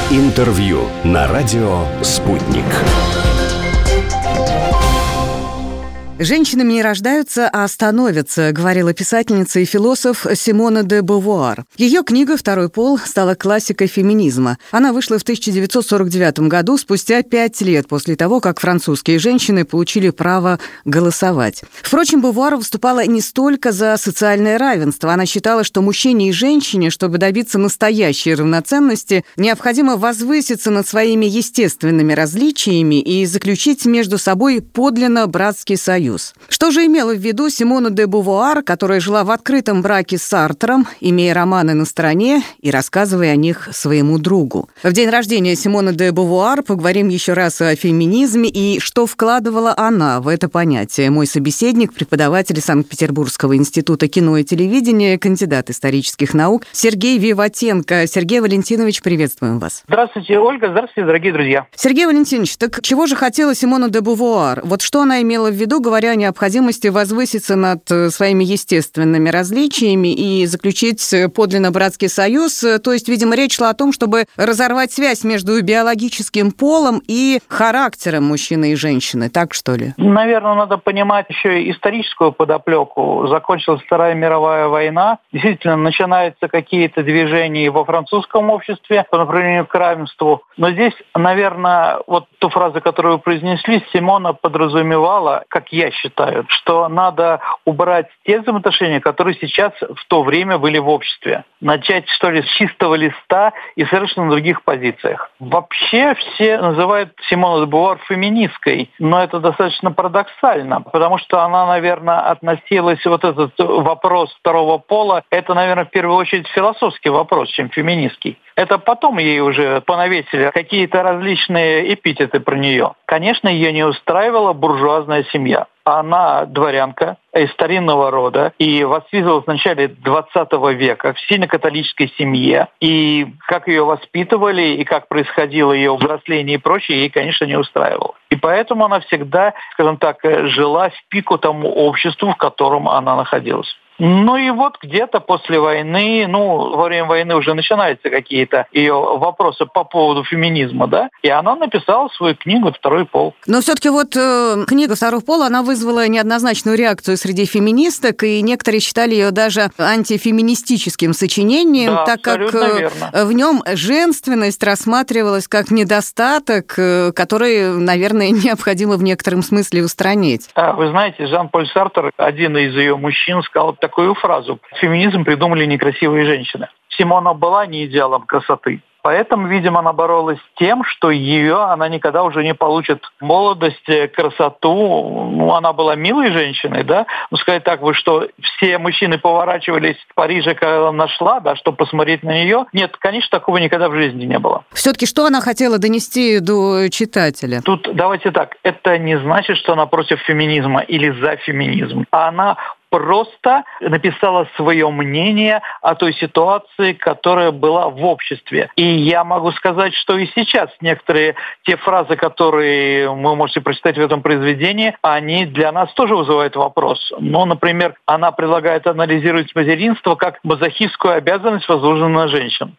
Интервью на радио «Спутник». «Женщинами не рождаются, а становятся», — говорила писательница и философ Симона де Бувуар. Ее книга «Второй пол» стала классикой феминизма. Она вышла в 1949 году, спустя 5 лет после того, как французские женщины получили право голосовать. Впрочем, Бувуар выступала не столько за социальное равенство. Она считала, что мужчине и женщине, чтобы добиться настоящей равноценности, необходимо возвыситься над своими естественными различиями и заключить между собой подлинно братский союз. Что же имела в виду Симона де Бувуар, которая жила в открытом браке с Сартром, имея романы на стороне и рассказывая о них своему другу? В день рождения Симоны де Бувуар поговорим еще раз о феминизме и что вкладывала она в это понятие. Мой собеседник, преподаватель Санкт-Петербургского института кино и телевидения, кандидат исторических наук Сергей Виватенко. Сергей Валентинович, приветствуем вас. Здравствуйте, Ольга. Здравствуйте, дорогие друзья. Сергей Валентинович, так чего же хотела Симона де Бувуар? Вот что она имела в виду, говоря о необходимости возвыситься над своими естественными различиями и заключить подлинно братский союз. То есть, видимо, речь шла о том, чтобы разорвать связь между биологическим полом и характером мужчины и женщины. Так, что ли? Наверное, надо понимать еще и историческую подоплеку. Закончилась Вторая мировая война. Действительно, начинаются какие-то движения во французском обществе по направлению к равенству. Но здесь, наверное, вот ту фразу, которую вы произнесли, Симона подразумевала, как я считаю, что надо убрать те взаимоотношения, которые сейчас в то время были в обществе. Начать, что ли, с чистого листа и совершенно других позициях. Вообще все называют Симону де Бувуар феминисткой, но это достаточно парадоксально, потому что она, наверное, относилась, вот этот вопрос второго пола, это, наверное, в первую очередь философский вопрос, чем феминистский. Это потом ей уже понавесили какие-то различные эпитеты про нее. Конечно, ее не устраивала буржуазная семья. Она дворянка из старинного рода и воспитывалась в начале 20 века в сильно католической семье. И как ее воспитывали, и как происходило ее взросление и прочее, ей, конечно, не устраивало. И поэтому она всегда, скажем так, жила в пику тому обществу, в котором она находилась. Ну и вот где-то после войны, во время войны уже начинаются какие-то ее вопросы по поводу феминизма, да, и она написала свою книгу «Второй пол». Но все-таки вот книга «Второй пол», она вызвала неоднозначную реакцию среди феминисток, и некоторые считали ее даже антифеминистическим сочинением, да, так как верно. В нем женственность рассматривалась как недостаток, который, наверное, необходимо в некотором смысле устранить. Вы знаете, Жан-Поль Сартр, один из ее мужчин, сказал такую фразу: «Феминизм придумали некрасивые женщины». Симона была не идеалом красоты. Поэтому, видимо, она боролась с тем, что она никогда уже не получит молодость, красоту. Она была милой женщиной, да? Сказать так, что все мужчины поворачивались в Париже, когда она шла, да, чтобы посмотреть на нее. Нет, конечно, такого никогда в жизни не было. Все-таки что она хотела донести до читателя? Тут давайте так, это не значит, что она против феминизма или за феминизм. Она просто написала свое мнение о той ситуации, которая была в обществе. И я могу сказать, что и сейчас некоторые те фразы, которые вы можете прочитать в этом произведении, они для нас тоже вызывают вопрос. Например, она предлагает анализировать материнство как мазохистскую обязанность, возложенную на женщин.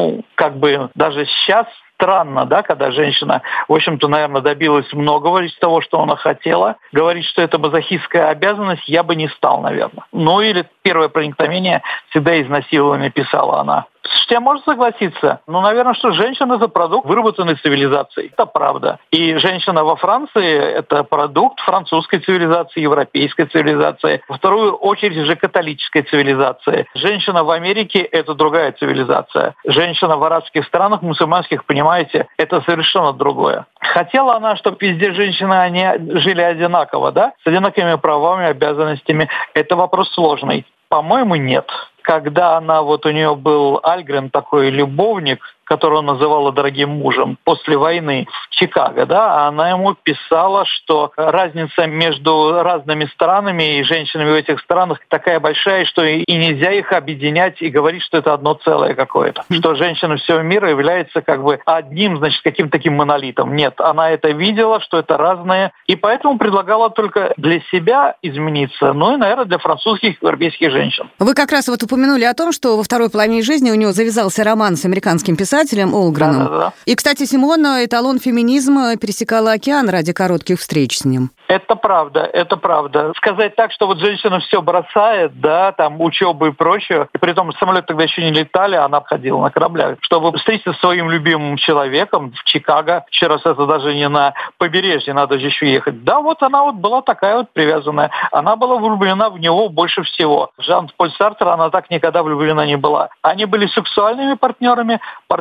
Даже сейчас странно, да, когда женщина, в общем-то, наверное, добилась многого из того, что она хотела. Говорить, что это мазохистская обязанность, я бы не стал, наверное. Или первое проникновение всегда изнасилование, писала она. Слушайте, можно согласиться? Наверное, что женщина – это продукт выработанной цивилизации. Это правда. И женщина во Франции – это продукт французской цивилизации, европейской цивилизации. Во вторую очередь уже католической цивилизации. Женщина в Америке – это другая цивилизация. Женщина в арабских странах, мусульманских, понимаете, это совершенно другое. Хотела она, чтобы везде женщины они жили одинаково, да? С одинаковыми правами, обязанностями. Это вопрос сложный. По-моему, нет. Когда у нее был Альгрен, такой любовник, которого называла дорогим мужем, после войны в Чикаго, да, она ему писала, что разница между разными странами и женщинами в этих странах такая большая, что и нельзя их объединять и говорить, что это одно целое какое-то. Что женщина всего мира является одним, каким-то таким монолитом. Нет, она это видела, что это разное, и поэтому предлагала только для себя измениться, и, наверное, для французских и европейских женщин. Вы как раз упомянули о том, что во второй половине жизни у него завязался роман с американским писателем писателем Олгреном. Да. И, кстати, Симона эталон феминизма пересекала океан ради коротких встреч с ним. Это правда. Сказать так, что вот женщина все бросает, да, там учебу и прочее, и при том самолеты тогда еще не летали, она ходила на кораблях, чтобы встретиться со своим любимым человеком в Чикаго. Еще раз, это даже не на побережье, надо же еще ехать. Да, вот она вот была такая вот привязанная. Она была влюблена в него больше всего. Жан-Поль Сартр, она так никогда влюблена не была. Они были сексуальными партнерами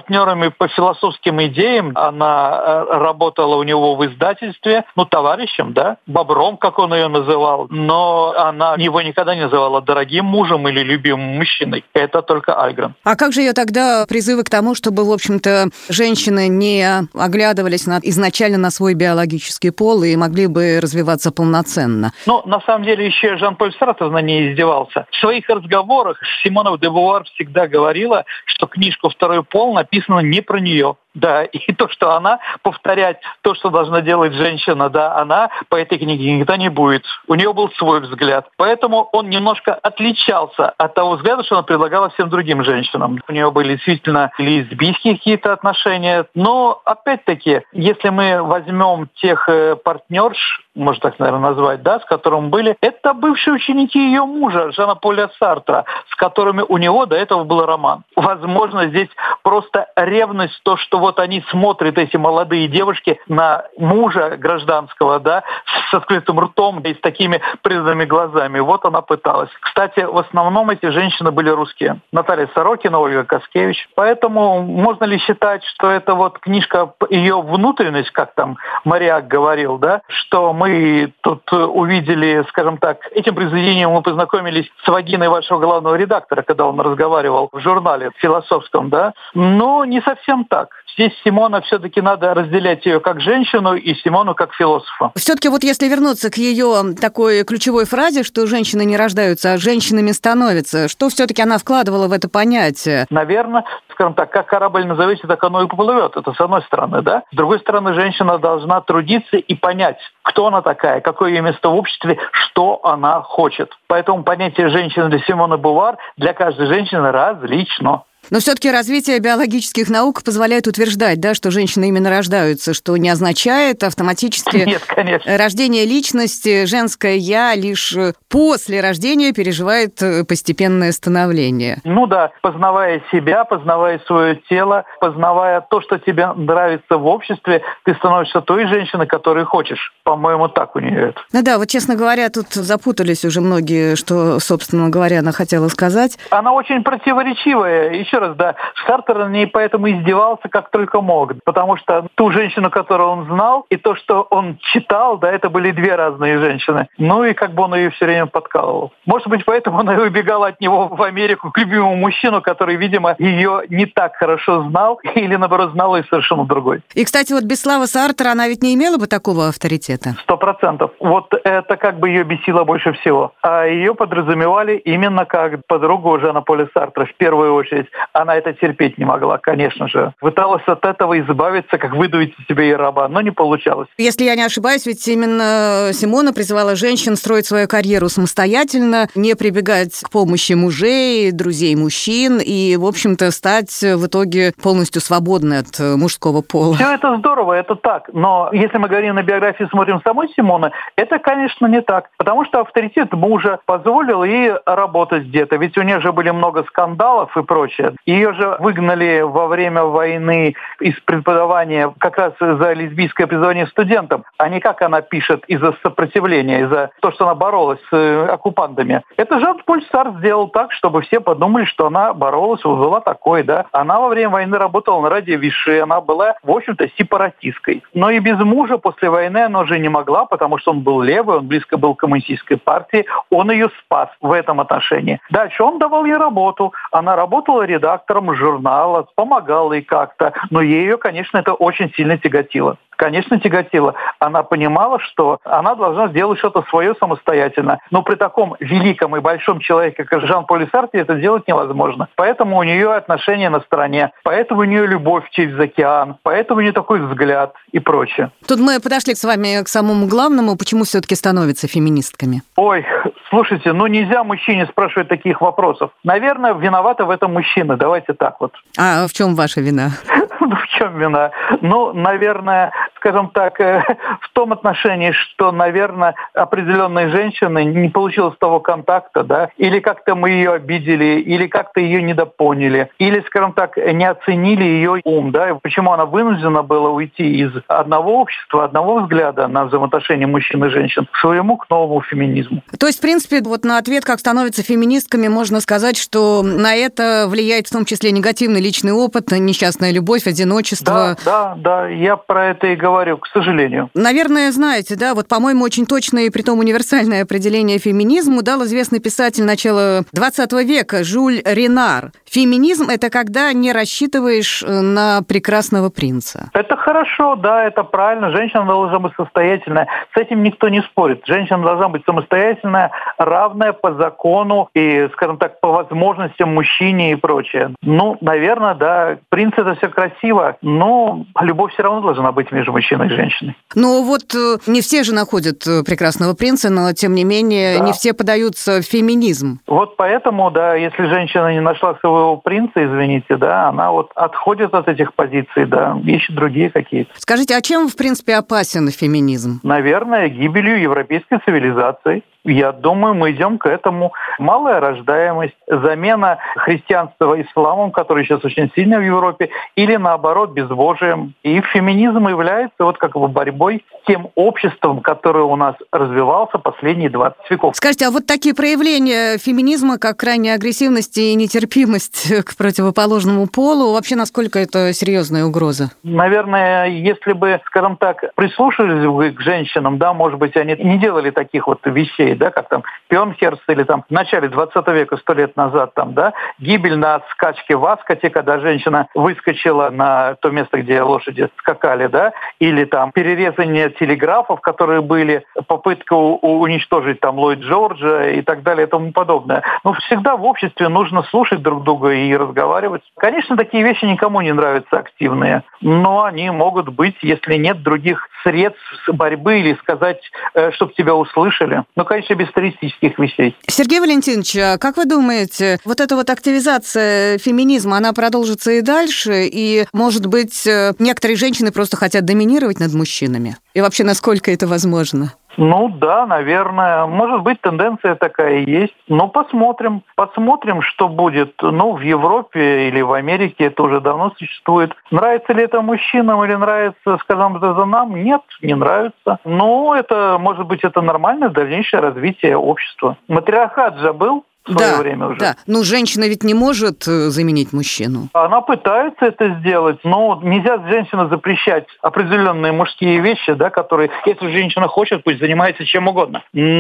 по философским идеям. Она работала у него в издательстве, товарищем, да, бобром, как он ее называл. Но она его никогда не называла дорогим мужем или любимым мужчиной. Это только Альгрен. А как же ее тогда призывы к тому, чтобы, в общем-то, женщины не оглядывались изначально на свой биологический пол и могли бы развиваться полноценно? На самом деле, еще Жан-Поль Сартр на ней издевался. В своих разговорах Симона де Бувуар всегда говорила, что книжка «Второй пол» написана не про нее. Да, и то, что она повторять то, что должна делать женщина, да, она по этой книге никогда не будет. У нее был свой взгляд. Поэтому он немножко отличался от того взгляда, что она предлагала всем другим женщинам. У нее были действительно лесбийские какие-то отношения. Но, опять-таки, если мы возьмем тех партнерш, можно так, наверное, назвать, да, с которым были, это бывшие ученики ее мужа, Жана-Поля Сартра, с которыми у него до этого был роман. Возможно, здесь просто ревность, то, что вот они смотрят, эти молодые девушки, на мужа гражданского, да, с открытым ртом и с такими преданными глазами. Вот она пыталась. Кстати, в основном эти женщины были русские. Наталья Сорокина, Ольга Каскевич. Поэтому можно ли считать, что это вот книжка, ее внутренность, как там Моряк говорил, да, что мы тут увидели, скажем так, этим произведением мы познакомились с вагиной вашего главного редактора, когда он разговаривал в журнале философском, да, но не совсем так. Здесь Симона все-таки надо разделять ее как женщину и Симону как философа. Все-таки вот если вернуться к ее такой ключевой фразе, что женщины не рождаются, а женщинами становятся, что все-таки она вкладывала в это понятие? Наверное, скажем так, как корабль назовете, так оно и поплывет. Это с одной стороны, да. С другой стороны, женщина должна трудиться и понять, кто она такая, какое ее место в обществе, что она хочет. Поэтому понятие женщины для Симоны Бувуар для каждой женщины различно. Но все-таки развитие биологических наук позволяет утверждать, да, что женщины именно рождаются, что не означает автоматически Нет, конечно. Рождение личности, женское «я» лишь после рождения переживает постепенное становление. Да, познавая себя, познавая свое тело, познавая то, что тебе нравится в обществе, ты становишься той женщиной, которую хочешь. По-моему, так у нее это. Да, вот, честно говоря, тут запутались уже многие, что, собственно говоря, она хотела сказать. Она очень противоречивая. Еще раз, да, Сартр на ней поэтому издевался как только мог. Потому что ту женщину, которую он знал, и то, что он читал, да, это были две разные женщины. И как бы он ее все время подкалывал. Может быть, поэтому она и убегала от него в Америку к любимому мужчину, который, видимо, ее не так хорошо знал, или, наоборот, знал и совершенно другой. И, кстати, вот без славы Сартра она ведь не имела бы такого авторитета? 100%. Вот это как бы ее бесило больше всего. А ее подразумевали именно как подругу Жана-Поля Сартра в первую очередь. Она это терпеть не могла, конечно же. Пыталась от этого избавиться, как выдавить из себя и раба, но не получалось. Если я не ошибаюсь, ведь именно Симона призывала женщин строить свою карьеру самостоятельно, не прибегать к помощи мужей, друзей мужчин и, в общем-то, стать в итоге полностью свободной от мужского пола. Все это здорово, это так. Но если мы говорим на биографии, смотрим самой Симоны, это, конечно, не так. Потому что авторитет мужа позволил ей работать где-то. Ведь у нее же были много скандалов и прочее. Ее же выгнали во время войны из преподавания как раз за лесбийское призвание студентам, а не, как она пишет, из-за сопротивления, из-за того, что она боролась с оккупантами. Это Жан-Поль Сартр сделал так, чтобы все подумали, что она боролась, была такой, да. Она во время войны работала на радио Виши, она была, в общем-то, сепаратисткой. Но и без мужа после войны она уже не могла, потому что он был левый, он близко был к коммунистической партии, он ее спас в этом отношении. Дальше он давал ей работу, она работала редактором журнала, помогала ей как-то, но ее, конечно, это очень сильно тяготило. Конечно, тяготило. Она понимала, что она должна сделать что-то свое самостоятельно. Но при таком великом и большом человеке, как Жан-Поль Сартри, это делать невозможно. Поэтому у нее отношения на стороне, поэтому у нее любовь через океан, поэтому у нее такой взгляд и прочее. Тут мы подошли с вами к самому главному, почему все-таки становятся феминистками. Ой, слушайте, нельзя мужчине спрашивать таких вопросов. Наверное, виноваты в этом мужчины, давайте так вот. А в чем ваша вина? В чем вина? Наверное, скажем так, в том отношении, что, наверное, определенной женщины не получилось того контакта, да, или как-то мы ее обидели, или как-то ее недопоняли, или, скажем так, не оценили ее ум, да, и почему она вынуждена была уйти из одного общества, одного взгляда на взаимоотношения мужчин и женщин к своему, к новому феминизму. То есть, в принципе, вот на ответ, как становятся феминистками, можно сказать, что на это влияет в том числе негативный личный опыт, несчастная любовь, одиночество. Да, я про это и говорю, к сожалению. Наверное, знаете, да, вот, по-моему, очень точное и притом универсальное определение феминизму дал известный писатель начала XX века Жюль Ренар. Феминизм – это когда не рассчитываешь на прекрасного принца. Это хорошо, да, это правильно. Женщина должна быть состоятельная. С этим никто не спорит. Женщина должна быть самостоятельная, равная по закону и, скажем так, по возможностям мужчине и прочее. Наверное, да, принц – это все красиво, но любовь все равно должна быть между мужчиной и женщиной. Не все же находят прекрасного принца, но, тем не менее, не все подаются в феминизм. Вот поэтому, да, если женщина не нашла своего принца, извините, да, она вот отходит от этих позиций, да, ищет другие какие-то. Скажите, а чем, в принципе, опасен феминизм? Наверное, гибелью европейской цивилизации. Я думаю, мы идем к этому. Малая рождаемость, замена христианства исламом, который сейчас очень сильно в Европе, или наоборот безбожием. И феминизм является борьбой с тем обществом, которое у нас развивался последние 20 веков. Скажите, а вот такие проявления феминизма, как крайняя агрессивность и нетерпимость к противоположному полу, вообще насколько это серьезная угроза? Наверное, если бы, скажем так, прислушались бы к женщинам, да, может быть, они не делали таких вещей, да, как там Пёнхерс или там в начале 20 века, 100 лет назад, гибель на скачке в Аскоте, когда женщина выскочила на то место, где лошади скакали, да, или там перерезание телеграфов, которые были, попытка уничтожить Ллойд Джорджа и так далее и тому подобное. Всегда в обществе нужно слушать друг друга и разговаривать. Конечно, такие вещи никому не нравятся активные, но они могут быть, если нет других средств борьбы или сказать, чтобы тебя услышали. Конечно, без террористических вещей. Сергей Валентинович, как вы думаете, вот эта активизация феминизма, она продолжится и дальше? И, может быть, некоторые женщины просто хотят доминировать над мужчинами? И вообще, насколько это возможно? Да, наверное. Может быть, тенденция такая и есть. Но посмотрим. Посмотрим, что будет. В Европе или в Америке это уже давно существует. Нравится ли это мужчинам или нравится, скажем, это нам? Нет, не нравится. Это, может быть, это нормальное дальнейшее развитие общества. Матриархат же был в свое время уже. Да, женщина ведь не может заменить мужчину. Она пытается это сделать, но нельзя женщине запрещать определенные мужские вещи, да, которые, если женщина хочет, пусть занимается чем угодно.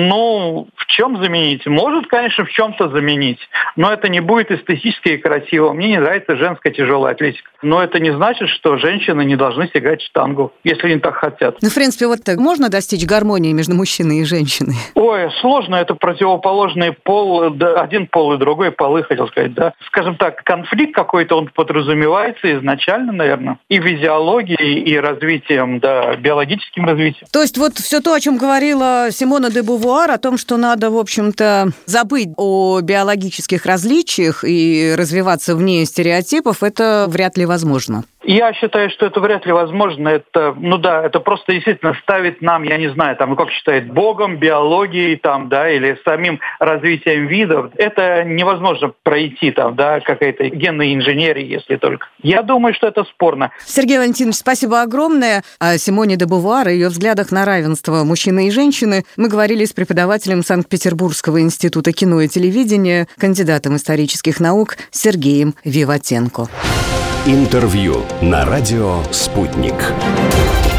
В чем заменить? Может, конечно, в чем-то заменить, но это не будет эстетически и красиво. Мне не нравится женская тяжелая атлетика. Но это не значит, что женщины не должны тягать штангу, если они так хотят. В принципе, так можно достичь гармонии между мужчиной и женщиной? Ой, сложно, это противоположный пол, да, один пол и другой полы, хотел сказать, да. Скажем так, конфликт какой-то, он подразумевается изначально, наверное, и физиологией, и развитием, да, биологическим развитием. То есть все то, о чем говорила Симона де Бувуар, о том, что надо, в общем-то, забыть о биологических различиях и развиваться вне стереотипов, это вряд ли возможно. Я считаю, что это вряд ли возможно. Это, это просто действительно ставит нам, я не знаю, как считает, Богом, биологией, или самим развитием видов. Это невозможно пройти, какая-то генная инженерия, если только. Я думаю, что это спорно. Сергей Валентинович, спасибо огромное. О Симоне де Бувуар и ее взглядах на равенство мужчины и женщины мы говорили с преподавателем Санкт-Петербургского института кино и телевидения, кандидатом исторических наук Сергеем Виватенко. Интервью на радио «Спутник».